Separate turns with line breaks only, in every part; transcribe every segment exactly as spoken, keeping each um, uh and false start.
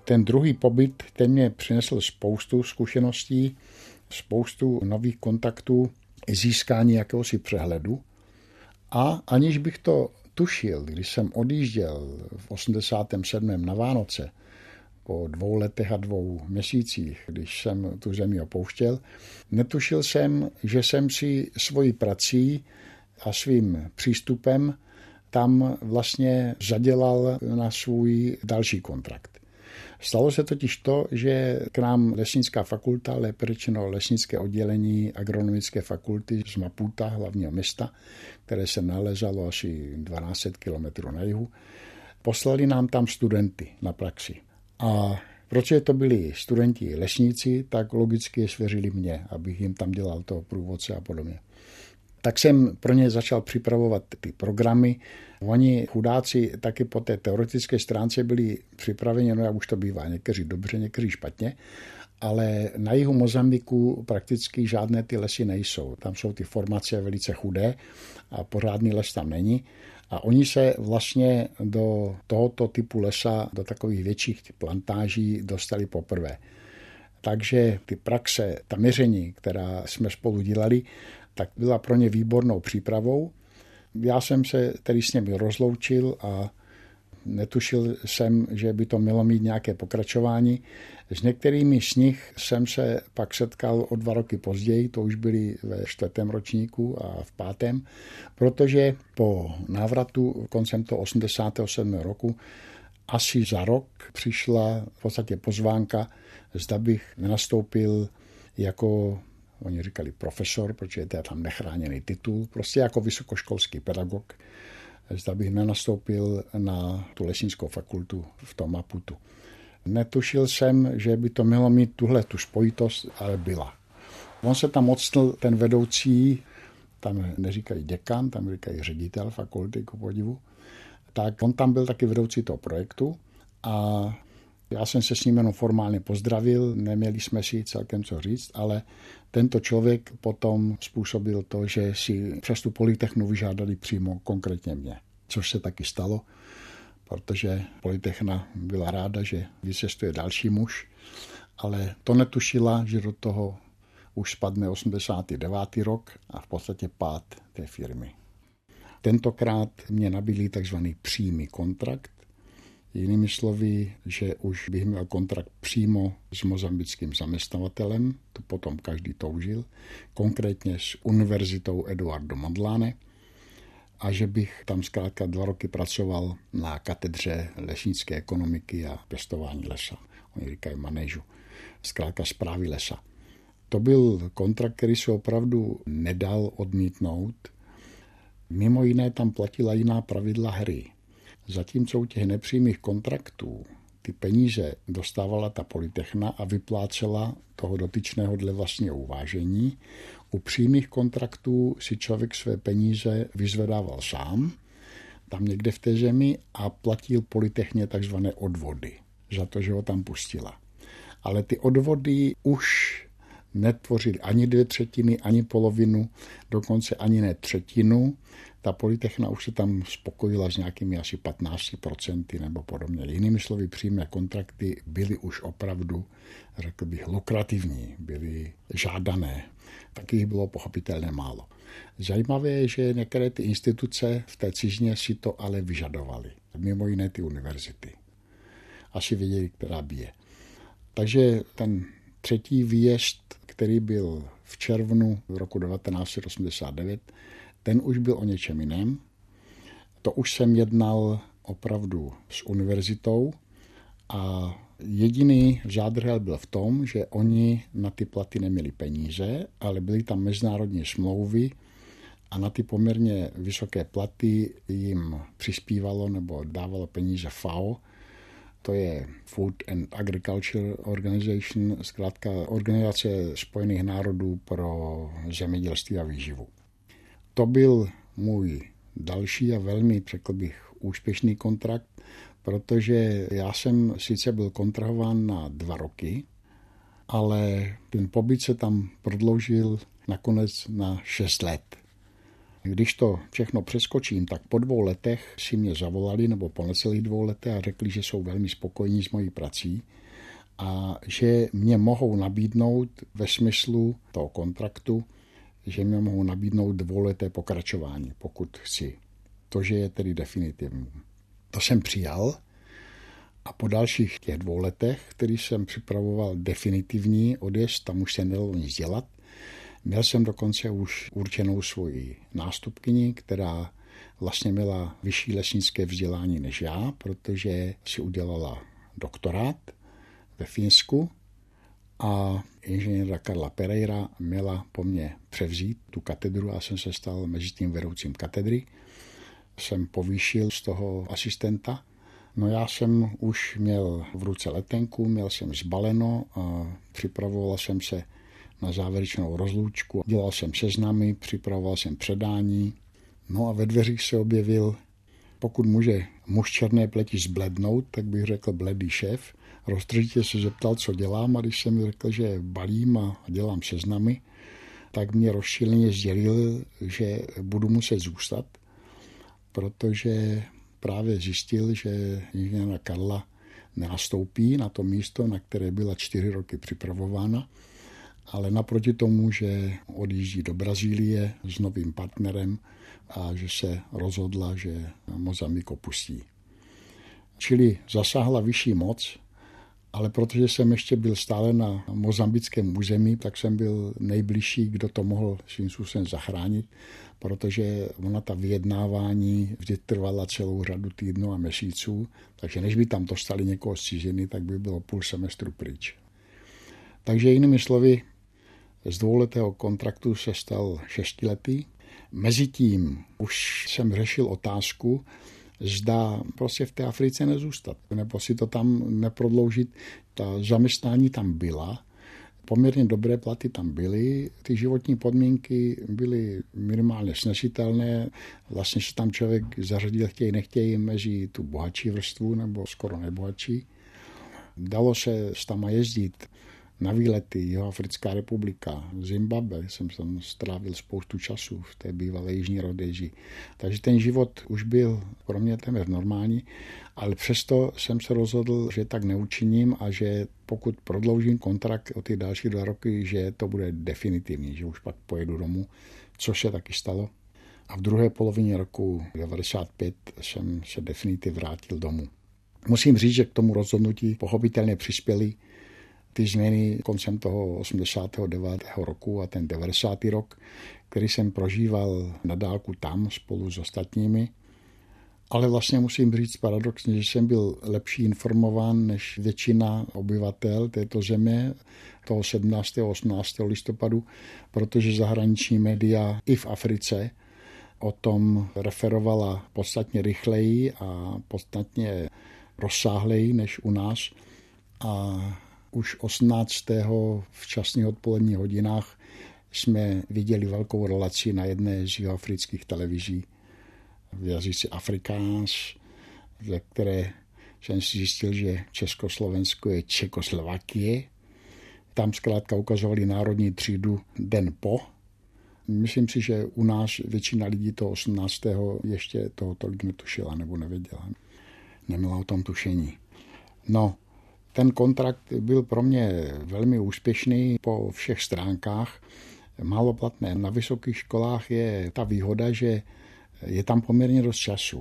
Ten druhý pobyt, ten mě přinesl spoustu zkušeností, spoustu nových kontaktů, získání jakéhosi přehledu. A aniž bych to tušil, když jsem odjížděl v osmdesátém sedmém na Vánoce, po dvou letech a dvou měsících, když jsem tu zemi opouštěl, netušil jsem, že jsem si svojí prací a svým přístupem tam vlastně zadělal na svůj další kontrakt. Stalo se totiž to, že k nám lesnická fakulta, lépe řečeno lesnické oddělení agronomické fakulty z Maputa, hlavního města, které se nalezalo asi dvanáct set kilometrů na jihu, poslali nám tam studenty na praxi. A protože to byli studenti lesníci, tak logicky je svěřili mě, abych jim tam dělal toho průvodce a podobně. Tak jsem pro ně začal připravovat ty programy. Oni chudáci taky po té teoretické stránce byli připraveni, no jak už to bývá, někteří dobře, někteří špatně, ale na jihu Mozambiku prakticky žádné ty lesy nejsou. Tam jsou ty formace velice chudé a pořádný les tam není. A oni se vlastně do tohoto typu lesa, do takových větších plantáží dostali poprvé. Takže ty praxe, ta měření, která jsme spolu dělali, tak byla pro ně výbornou přípravou. Já jsem se tedy s nimi rozloučil a netušil jsem, že by to mělo mít nějaké pokračování. S některými z nich jsem se pak setkal o dva roky později, to už byli ve čtvrtém ročníku a v pátém, protože po návratu koncem toho osmdesátého sedmého roku asi za rok přišla v podstatě pozvánka, zda bych nenastoupil jako, oni říkali profesor, protože to je tam nechráněný titul, prostě jako vysokoškolský pedagog, zda bych nenastoupil na tu lesnickou fakultu v tom Maputu. Netušil jsem, že by to mělo mít tuhle tu spojitost, ale byla. On se tam odstl ten vedoucí, tam neříkají děkan, tam říkají ředitel fakulty, ku podivu, tak on tam byl taky vedoucí toho projektu a já jsem se s ním jenom formálně pozdravil, neměli jsme si celkem co říct, ale tento člověk potom způsobil to, že si přes tu Polytechnu vyžádali přímo konkrétně mě, což se taky stalo, protože Polytechna byla ráda, že vycestuje další muž, ale to netušila, že do toho už spadne osmdesátý devátý rok a v podstatě pád té firmy. Tentokrát mě nabídli takzvaný přímý kontrakt, jinými slovy, že už bych měl kontrakt přímo s mozambickým zaměstnavatelem, to potom každý toužil, konkrétně s univerzitou Eduardo Mondlane, a že bych tam zkrátka dva roky pracoval na katedře lesnické ekonomiky a pěstování lesa. Oni říkají manéžu, zkrátka správy lesa. To byl kontrakt, který se opravdu nedal odmítnout. Mimo jiné tam platila jiná pravidla hry. Zatímco u těch nepřímých kontraktů ty peníze dostávala ta Polytechna a vyplácela toho dotyčného dle vlastního uvážení, u přímých kontraktů si člověk své peníze vyzvedával sám, tam někde v té zemi, a platil Polytechně takzvané odvody za to, že ho tam pustila. Ale ty odvody už netvořily ani dvě třetiny, ani polovinu, dokonce ani ne třetinu. Ta Polytechna už se tam spokojila s nějakými asi patnáct procent nebo podobně. Jinými slovy, přímé kontrakty byly už opravdu, řekl bych, lukrativní, byly žádané. Taky jich bylo pochopitelně málo. Zajímavé je, že některé ty instituce v té cizině si to ale vyžadovaly. Mimo jiné ty univerzity. Asi věděli, která bije. Takže ten třetí výjezd, který byl v červnu roku devatenáct set osmdesát devět, ten už byl o něčem jiném. To už jsem jednal opravdu s univerzitou a jediný zádrhel byl v tom, že oni na ty platy neměli peníze, ale byly tam mezinárodní smlouvy a na ty poměrně vysoké platy jim přispívalo nebo dávalo peníze F A O, to je Food and Agriculture Organization, zkrátka Organizace spojených národů pro zemědělství a výživu. To byl můj další a velmi, řekl bych, úspěšný kontrakt, protože já jsem sice byl kontrahován na dva roky, ale ten pobyt se tam prodloužil nakonec na šest let. Když to všechno přeskočím, tak po dvou letech si mě zavolali, nebo po necelých dvou letech a řekli, že jsou velmi spokojení s mojí prací a že mě mohou nabídnout ve smyslu toho kontraktu, že mě mohou nabídnout dvouleté pokračování, pokud chci. To, že je tedy definitivní. To jsem přijal a po dalších těch dvou letech, který jsem připravoval definitivní odjezd, tam už se nedalo nic dělat, měl jsem dokonce už určenou svoji nástupkyni, která vlastně měla vyšší lesnické vzdělání než já, protože si udělala doktorát ve Finsku a inženýra Karla Pereira měla po mně převzít tu katedru a jsem se stal mezi tím vedoucím katedry. Jsem povýšil z toho asistenta. No já jsem už měl v ruce letenku, měl jsem zbaleno a připravoval jsem se na závěrečnou rozloučku. Dělal jsem seznamy, připravoval jsem předání. No a ve dveřích se objevil, pokud může muž černé pleti zblednout, tak bych řekl bledý šéf. Roztržitě se zeptal, co dělám, a když jsem řekl, že balím a dělám seznamy, tak mě rozčileně sdělil, že budu muset zůstat, protože právě zjistil, že inženýra Karla nenastoupí na to místo, na které byla čtyři roky připravována, ale naproti tomu, že odjíždí do Brazílie s novým partnerem a že se rozhodla, že Mozambik opustí. Čili zasáhla vyšší moc, ale protože jsem ještě byl stále na mozambickém území, tak jsem byl nejbližší, kdo to mohl svým způsobem zachránit, protože ona ta vyjednávání vždy trvala celou řadu týdnů a měsíců, takže než by tam dostali někoho z ciziny, tak by bylo půl semestru pryč. Takže jinými slovy, z dvouletého kontraktu se stal šestiletý. Mezitím už jsem řešil otázku, zda prostě v té Africe nezůstat, nebo si to tam neprodloužit. Ta zaměstnání tam byla, poměrně dobré platy tam byly, ty životní podmínky byly minimálně snesitelné, vlastně se tam člověk zařadil chtějí nechtějí mezi tu bohatší vrstvu nebo skoro nejbohatší. Dalo se tam jezdit na výlety, Jihoafrická republika, Zimbabwe, jsem tam strávil spoustu času v té bývalé Jižní Rhodésii. Takže ten život už byl pro mě téměř normální, ale přesto jsem se rozhodl, že tak neučiním a že pokud prodloužím kontrakt o ty další dva roky, že to bude definitivní, že už pak pojedu domů, což se taky stalo. A v druhé polovině roku devadesát pět jsem se definitivně vrátil domů. Musím říct, že k tomu rozhodnutí pochopitelně přispěli ty změny koncem toho osmdesátého devátého roku a ten devadesátý rok, který jsem prožíval na dálku tam spolu s ostatními. Ale vlastně musím říct paradoxně, že jsem byl lepší informován než většina obyvatel této země toho sedmnáctého a osmnáctého listopadu, protože zahraniční média i v Africe o tom referovala podstatně rychleji a podstatně rozsáhleji než u nás. A už osmnáctého v časných odpoledních hodinách jsme viděli velkou relaci na jedné z jihoafrických televizí v jazyce Afrikaans, ve které jsem si zjistil, že Československo je Čekoslovakie. Tam zkrátka ukazovali národní třídu den po. Myslím si, že u nás většina lidí toho osmnáctého ještě toho tolik netušila nebo nevěděla. Neměla o tom tušení. No, ten kontrakt byl pro mě velmi úspěšný po všech stránkách. Málo platné. Na vysokých školách je ta výhoda, že je tam poměrně dost času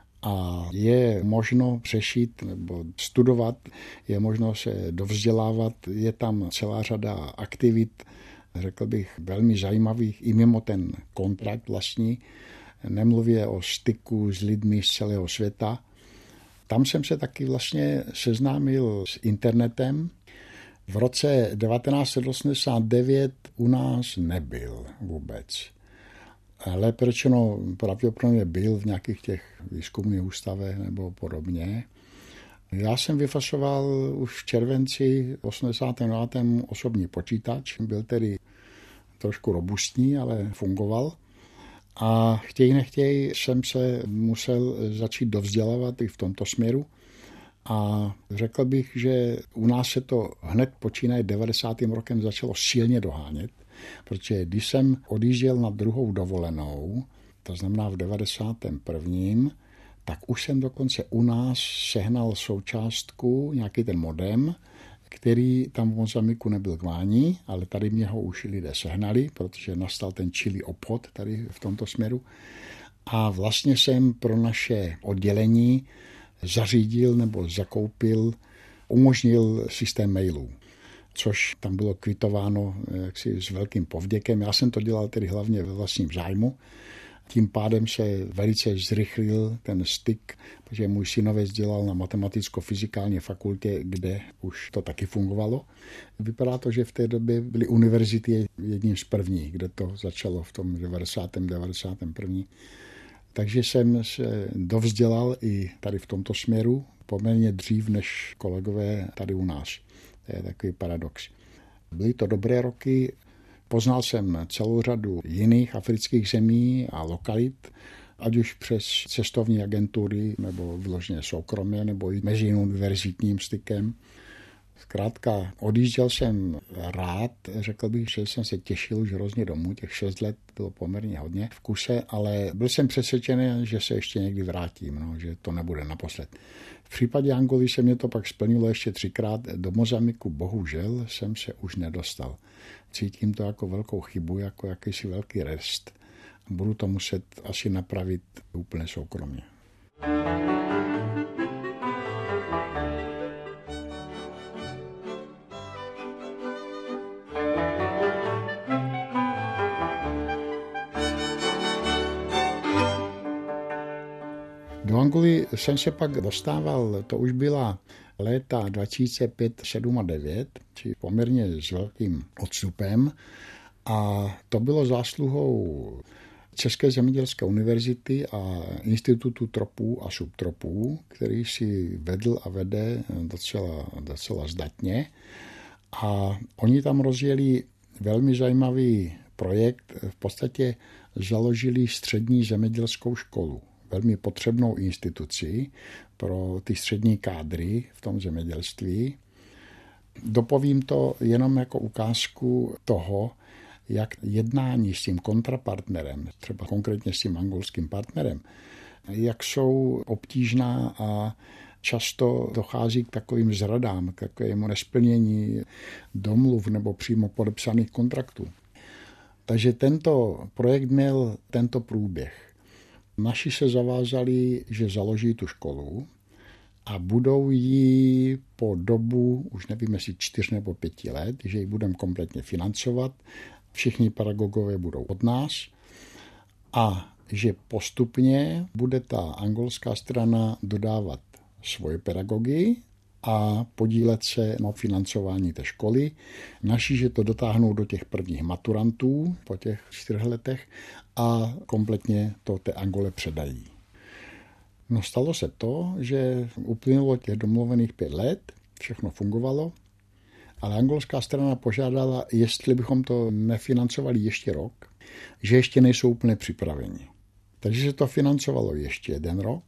a je možno přešít nebo studovat, je možno se dovzdělávat, je tam celá řada aktivit, řekl bych, velmi zajímavých i mimo ten kontrakt vlastní, nemluvě o styku s lidmi z celého světa. Tam jsem se taky vlastně seznámil s internetem. V roce devatenáct set osmdesát devět u nás nebyl vůbec. Lépe řečeno, pravděpodobně byl v nějakých těch výzkumných ústavech nebo podobně. Já jsem vyfasoval už v červenci osmdesátém devátém osobní počítač. Byl tedy trošku robustní, ale fungoval. A chtěj nechtěj jsem se musel začít dovzdělávat i v tomto směru. A řekl bych, že u nás se to hned počínaje devadesátým rokem začalo silně dohánět, protože když jsem odjížděl na druhou dovolenou, to znamená v devadesátém prvním, tak už jsem dokonce u nás sehnal součástku, nějaký ten modem, který tam v Mozambiku nebyl k mání, ale tady mě ho už lidé sehnali, protože nastal ten čilý obchod tady v tomto směru. A vlastně jsem pro naše oddělení zařídil nebo zakoupil, umožnil systém mailů, což tam bylo kvitováno jaksi s velkým povděkem. Já jsem to dělal tedy hlavně ve vlastním zájmu. Tím pádem se velice zrychlil ten styk, protože můj synovec dělal na matematicko-fyzikální fakultě, kde už to taky fungovalo. Vypadá to, že v té době byly univerzity jedním z prvních, kde to začalo v tom devadesátém devadesátém prvním Takže jsem se dovzdělal i tady v tomto směru poměrně dřív než kolegové tady u nás. To je takový paradox. Byly to dobré roky. Poznal jsem celou řadu jiných afrických zemí a lokalit, ať už přes cestovní agentury, nebo vyloženě soukromě, nebo i mezi univerzitním stykem. Zkrátka, odjížděl jsem rád, řekl bych, že jsem se těšil už hrozně domů, těch šest let bylo poměrně hodně v kuse, ale byl jsem přesvědčený, že se ještě někdy vrátím, no, že to nebude naposled. V případě Angoly se mě to pak splnilo ještě třikrát, do Mozambiku bohužel jsem se už nedostal. Cítím to jako velkou chybu, jako jakýsi velký rest. Budu to muset asi napravit úplně soukromě. Do Angoly jsem se pak dostával, to už byla léta dva tisíce pět, sedm a devět, či poměrně s velkým odstupem. A to bylo zásluhou České zemědělské univerzity a Institutu tropů a subtropů, který si vedl a vede docela, docela zdatně. A oni tam rozjeli velmi zajímavý projekt, v podstatě založili střední zemědělskou školu. Velmi potřebnou instituci pro ty střední kádry v tom zemědělství. Dopovím to jenom jako ukázku toho, jak jednání s tím kontrapartnerem, třeba konkrétně s tím angolským partnerem, jak jsou obtížná a často dochází k takovým zradám, k takovému nesplnění domluv nebo přímo podepsaných kontraktů. Takže tento projekt měl tento průběh. Naši se zavázali, že založí tu školu a budou ji po dobu, už nevím, jestli čtyř nebo pěti let, že ji budeme kompletně financovat. Všichni pedagogové budou od nás a že postupně bude ta angolská strana dodávat svoje pedagogy a podílet se na financování té školy. Naši, že to dotáhnou do těch prvních maturantů po těch čtyřech letech a kompletně to té Angole předají. No stalo se to, že uplynulo těch domluvených pět let, všechno fungovalo, ale angolská strana požádala, jestli bychom to nefinancovali ještě rok, že ještě nejsou úplně připraveni. Takže se to financovalo ještě jeden rok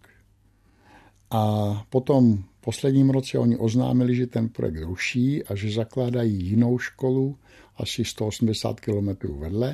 a potom v posledním roce oni oznámili, že ten projekt ruší a že zakládají jinou školu asi sto osmdesát kilometrů vedle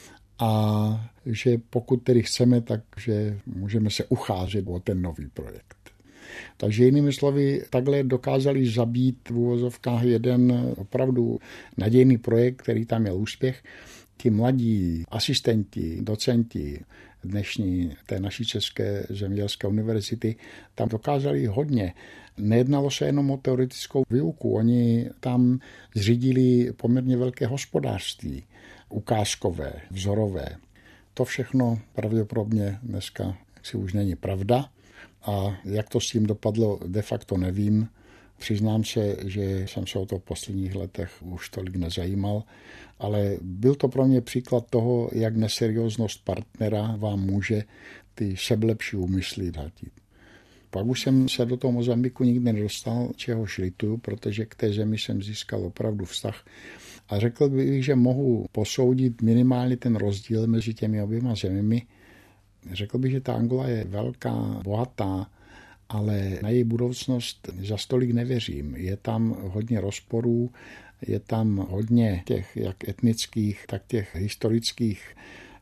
a že pokud tedy chceme, takže můžeme se ucházet o ten nový projekt. Takže jinými slovy, takhle dokázali zabít v uvozovkách jeden opravdu nadějný projekt, který tam měl úspěch. Ti mladí asistenti, docenti dnešní té naší České zemědělské univerzity tam dokázali hodně. Nejednalo se jenom o teoretickou výuku, oni tam zřídili poměrně velké hospodářství, ukázkové, vzorové. To všechno pravděpodobně dneska si už není pravda a jak to s tím dopadlo, de facto nevím. Přiznám se, že jsem se o to v posledních letech už tolik nezajímal, ale byl to pro mě příklad toho, jak neserióznost partnera vám může ty sebelepší úmysly vrátit. Pak už jsem se do toho Mozambiku nikdy nedostal, čehož lituju, protože k té zemi jsem získal opravdu vztah. A řekl bych, že mohu posoudit minimálně ten rozdíl mezi těmi oběma zeměmi. Řekl bych, že ta Angola je velká, bohatá, ale na její budoucnost za stolik nevěřím. Je tam hodně rozporů, je tam hodně těch jak etnických, tak těch historických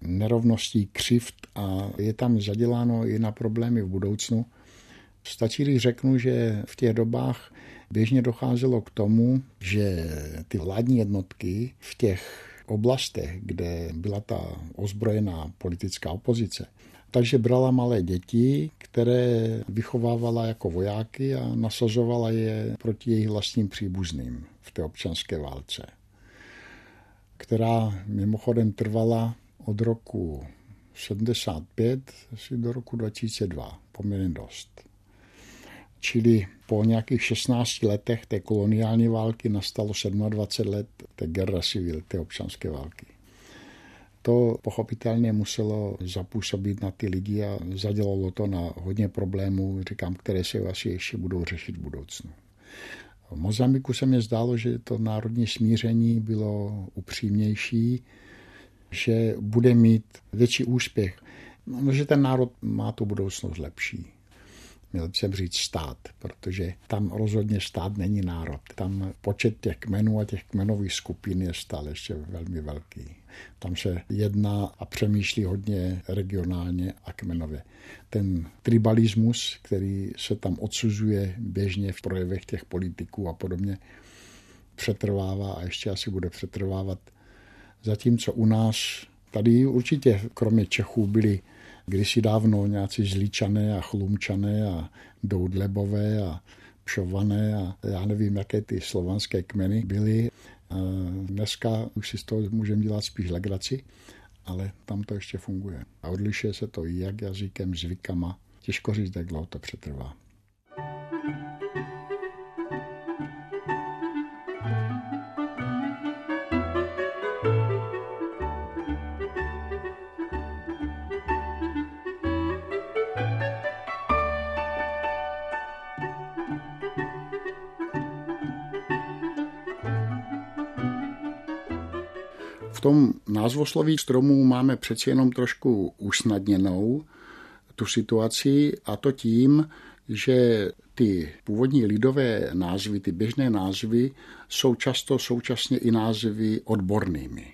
nerovností, křivd a je tam zaděláno i na problémy v budoucnu. Stačí, když řeknu, že v těch dobách běžně docházelo k tomu, že ty vládní jednotky v těch oblastech, kde byla ta ozbrojená politická opozice, takže brala malé děti, které vychovávala jako vojáky a nasazovala je proti jejich vlastním příbuzným v té občanské válce, která mimochodem trvala od roku sedmdesát pět asi do roku dva tisíce dva, poměrně dost. Čili po nějakých šestnácti letech té koloniální války nastalo dvacet sedm let té guerra civil, té občanské války. To pochopitelně muselo zapůsobit na ty lidi a zadělalo to na hodně problémů, říkám, které se asi ještě budou řešit v budoucnu. V Mozambiku se mi zdálo, že to národní smíření bylo upřímnější, že bude mít větší úspěch, no, že ten národ má tu budoucnost lepší. Měl jsem říct stát, protože tam rozhodně stát není národ. Tam počet těch kmenů a těch kmenových skupin je stále ještě velmi velký. Tam se jedná a přemýšlí hodně regionálně a kmenově. Ten tribalismus, který se tam odsuzuje běžně v projevech těch politiků a podobně, přetrvává a ještě asi bude přetrvávat. Zatímco u nás, tady určitě kromě Čechů byli kdysi dávno nějací Zlíčané a Chlumčané a Doudlebové a Pšované a já nevím, jaké ty slovanské kmeny byly. A dneska už si z toho můžeme dělat spíš legraci, ale tam to ještě funguje. A odlišuje se to i jak jazykem, zvykama. Těžko říct, jak dlouho to přetrvá. V tom názvosloví stromů máme přeci jenom trošku usnadněnou tu situaci, a to tím, že ty původní lidové názvy, ty běžné názvy, jsou často současně i názvy odbornými.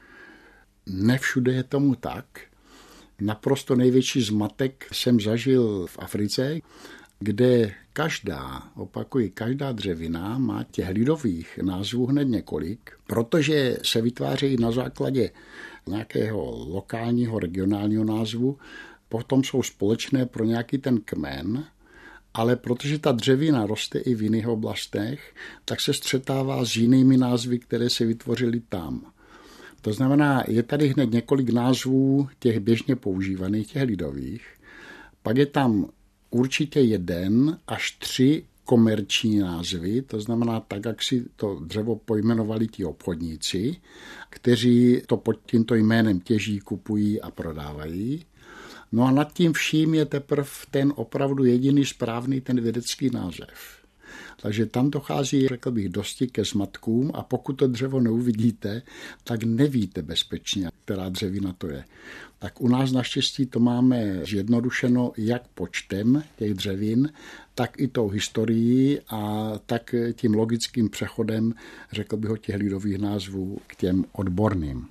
Ne všude je tomu tak. Naprosto největší zmatek jsem zažil v Africe, kde každá, opakuji, každá dřevina má těch lidových názvů hned několik, protože se vytvářejí na základě nějakého lokálního, regionálního názvu, potom jsou společné pro nějaký ten kmen, ale protože ta dřevina roste i v jiných oblastech, tak se střetává s jinými názvy, které se vytvořily tam. To znamená, je tady hned několik názvů těch běžně používaných, těch lidových, pak je tam určitě jeden až tři komerční názvy, to znamená tak, jak si to dřevo pojmenovali ti obchodníci, kteří to pod tímto jménem těží, kupují a prodávají. No a nad tím vším je teprve ten opravdu jediný správný, ten vědecký název. Takže tam dochází, řekl bych, dosti ke zmatkům a pokud to dřevo neuvidíte, tak nevíte bezpečně, která dřevina to je. Tak u nás naštěstí to máme zjednodušeno jak počtem těch dřevin, tak i tou historií a tak tím logickým přechodem, řekl bych, těch lidových názvů k těm odborným.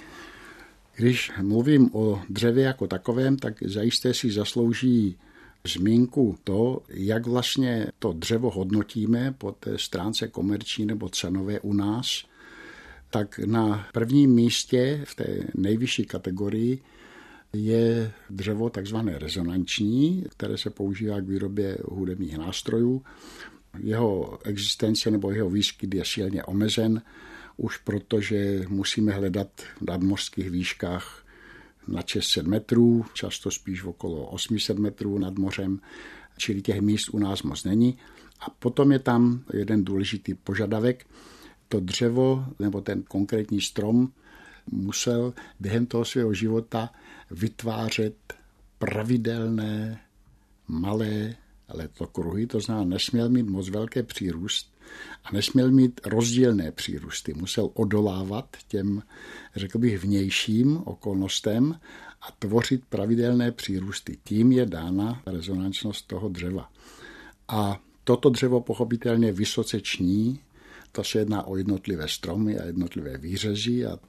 Když mluvím o dřevě jako takovém, tak zajisté si zaslouží zmínku to, jak vlastně to dřevo hodnotíme po té stránce komerční nebo cenové u nás, tak na prvním místě v té nejvyšší kategorii je dřevo takzvané rezonanční, které se používá k výrobě hudebních nástrojů. Jeho existence nebo jeho výskyt je silně omezen, už protože musíme hledat v nadmořských výškách na šest set metrů, často spíš okolo osm set metrů nad mořem, čili těch míst u nás moc není. A potom je tam jeden důležitý požadavek. To dřevo nebo ten konkrétní strom musel během toho svého života vytvářet pravidelné malé letkruhy, to znamená, nesměl mít moc velké přírůst a nesměl mít rozdílné přírůsty. Musel odolávat těm, řekl bych, vnějším okolnostem a tvořit pravidelné přírůsty. Tím je dána rezonančnost toho dřeva. A toto dřevo pochopitelně vysoce ční, to se jedná o jednotlivé stromy a jednotlivé výřezy a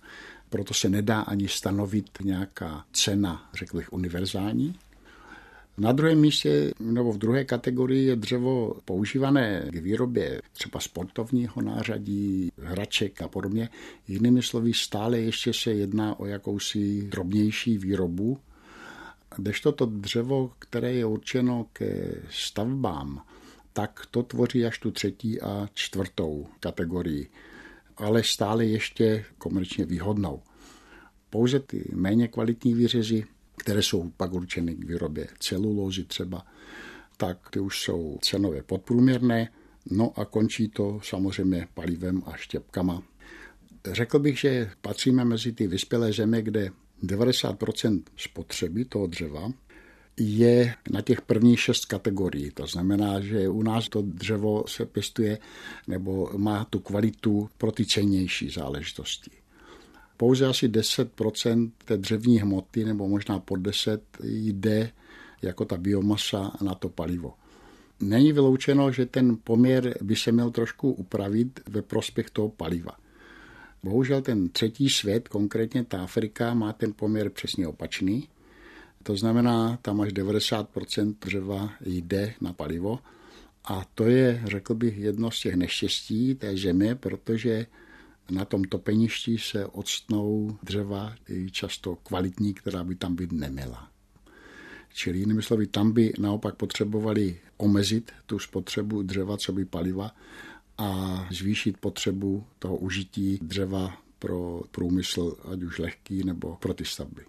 proto se nedá ani stanovit nějaká cena, řekl bych, univerzální. Na druhém místě nebo v druhé kategorii je dřevo používané k výrobě třeba sportovního nářadí, hraček a podobně. Jinými slovy, stále ještě se jedná o jakousi drobnější výrobu. Kdežto to dřevo, které je určeno ke stavbám, tak to tvoří až tu třetí a čtvrtou kategorii, ale stále ještě komerčně výhodnou. Pouze ty méně kvalitní výřezy, které jsou pak určeny k výrobě celulózy třeba, tak ty už jsou cenově podprůměrné, no a končí to samozřejmě palivem a štěpkama. Řekl bych, že patříme mezi ty vyspělé země, kde devadesát procent spotřeby toho dřeva je na těch prvních šest kategorií. To znamená, že u nás to dřevo se pěstuje nebo má tu kvalitu pro ty cennější záležitosti. Pouze asi deset procent té dřevní hmoty, nebo možná pod deset, jde jako ta biomasa na to palivo. Není vyloučeno, že ten poměr by se měl trošku upravit ve prospěch toho paliva. Bohužel ten třetí svět, konkrétně ta Afrika, má ten poměr přesně opačný. To znamená, tam až devadesát procent dřeva jde na palivo. A to je, řekl bych, jedno z těch neštěstí té země, protože na tom topeništi se odstnou dřeva i často kvalitní, která by tam být neměla. Čili jinými slovy, tam by naopak potřebovali omezit tu spotřebu dřeva, co by paliva, a zvýšit potřebu toho užití dřeva pro průmysl, ať už lehký nebo pro ty stavby.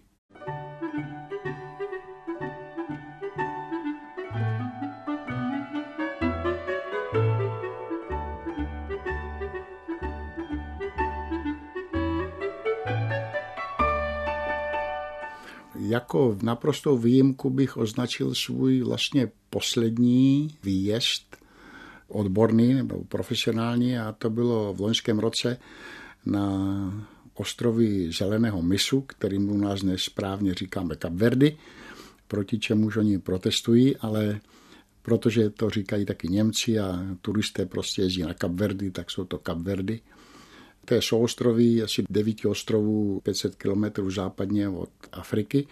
Jako naprostou výjimku bych označil svůj vlastně poslední výjezd odborný nebo profesionální, a to bylo v loňském roce na ostrovy Zeleného mysu, kterým u nás nesprávně říkáme Kapverdy, proti čemuž oni protestují, ale protože to říkají taky Němci a turisté prostě jezdí na Kapverdy, tak jsou to Kapverdy. To je souostroví asi devět ostrovů pět set kilometrů západně od Afriky.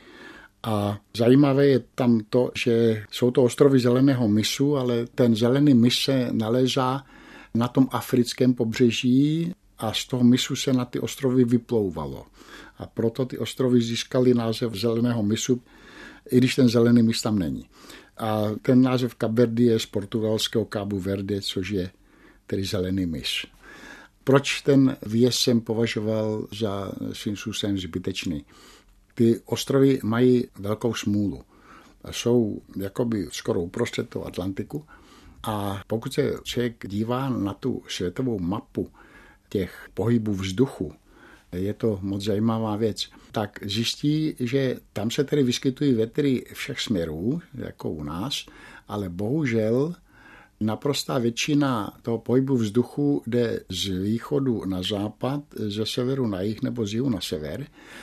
A zajímavé je tam to, že jsou to ostrovy Zeleného mysu, ale ten Zelený mys se nalézá na tom africkém pobřeží a z toho mysu se na ty ostrovy vyplouvalo. A proto ty ostrovy získaly název Zeleného mysu, i když ten Zelený mys tam není. A ten název Kapverdy je z portugalského Cabo Verde, což je tedy Zelený mys. Proč ten výjezd jsem považoval za svým způsobem zbytečný? Ty ostrovy mají velkou smůlu. Jsou jakoby skoro uprostřed toho Atlantiku a pokud se člověk dívá na tu světovou mapu těch pohybů vzduchu, je to moc zajímavá věc, tak zjistí, že tam se tedy vyskytují větry všech směrů, jako u nás, ale bohužel naprostá většina toho pohybu vzduchu jde z východu na západ, ze severu na jih nebo z jihu na sever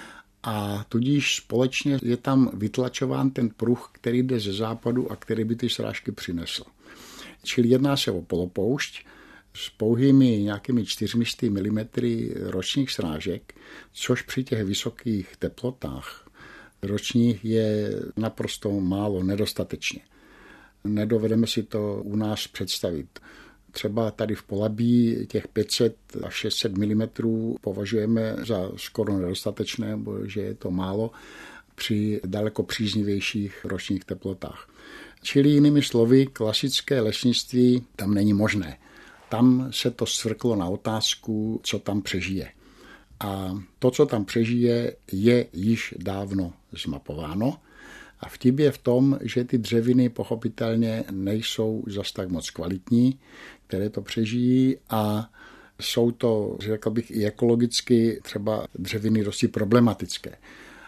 a tudíž společně je tam vytlačován ten pruh, který jde ze západu a který by ty srážky přinesl. Čili jedná se o polopoušť s pouhými nějakými čtyřmi sty milimetry ročních srážek, což při těch vysokých teplotách ročních je naprosto málo, nedostatečně. Nedovedeme si to u nás představit. Třeba tady v Polabí těch pět set až šest set milimetrů považujeme za skoro nedostatečné, bo že je to málo při daleko příznivějších ročních teplotách. Čili jinými slovy, klasické lesnictví tam není možné. Tam se to svrklo na otázku, co tam přežije. A to, co tam přežije, je již dávno zmapováno. A vtip je v tom, že ty dřeviny pochopitelně nejsou zas tak moc kvalitní, které to přežijí a jsou to, řekl bych, i ekologicky třeba dřeviny dosti problematické.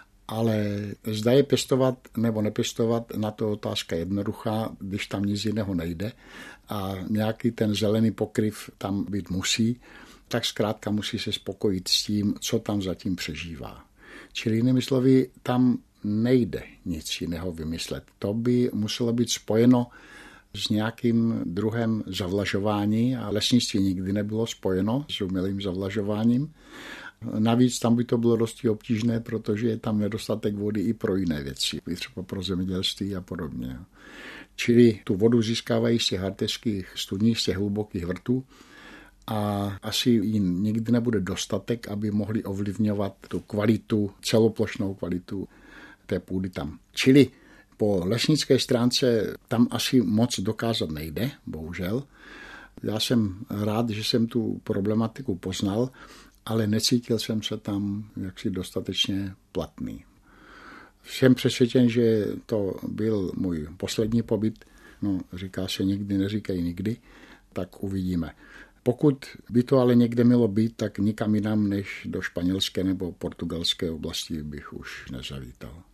Ale zda je pěstovat nebo nepěstovat, na to otázka jednoduchá, když tam nic jiného nejde a nějaký ten zelený pokryv tam být musí, tak zkrátka musí se spokojit s tím, co tam zatím přežívá. Čili jinými slovy, tam nejde nic jiného vymyslet. To by muselo být spojeno s nějakým druhem zavlažování a lesnictví nikdy nebylo spojeno s umělým zavlažováním. Navíc tam by to bylo dosti obtížné, protože je tam nedostatek vody i pro jiné věci, třeba pro zemědělství a podobně. Čili tu vodu získávají z těch harteřských studní, z těch hlubokých vrtů a asi jí nikdy nebude dostatek, aby mohli ovlivňovat tu kvalitu, celoplošnou kvalitu té půdy tam. Čili po lesnické stránce tam asi moc dokázat nejde, bohužel. Já jsem rád, že jsem tu problematiku poznal, ale necítil jsem se tam jaksi dostatečně platný. Jsem přesvědčen, že to byl můj poslední pobyt, no říká se nikdy, neříkají nikdy, tak uvidíme. Pokud by to ale někde mělo být, tak nikam jinam než do španělské nebo portugalské oblasti bych už nezavítal.